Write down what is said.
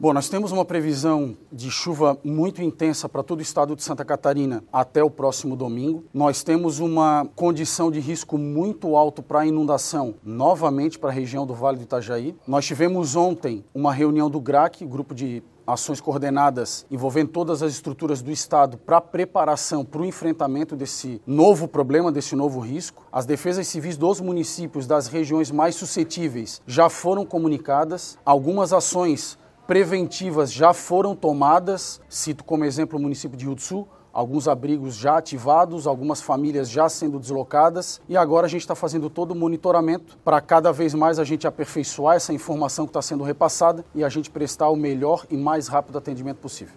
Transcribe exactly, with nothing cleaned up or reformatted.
Bom, nós temos uma previsão de chuva muito intensa para todo o estado de Santa Catarina até o próximo domingo. Nós temos uma condição de risco muito alto para inundação, novamente para a região do Vale do Itajaí. Nós tivemos ontem uma reunião do G R A C, Grupo de Ações Coordenadas, envolvendo todas as estruturas do estado para preparação para o enfrentamento desse novo problema, desse novo risco. As defesas civis dos municípios das regiões mais suscetíveis já foram comunicadas. Algumas ações preventivas já foram tomadas, cito como exemplo o município de Rio do Sul, alguns abrigos já ativados, algumas famílias já sendo deslocadas e agora a gente está fazendo todo o monitoramento para cada vez mais a gente aperfeiçoar essa informação que está sendo repassada e a gente prestar o melhor e mais rápido atendimento possível.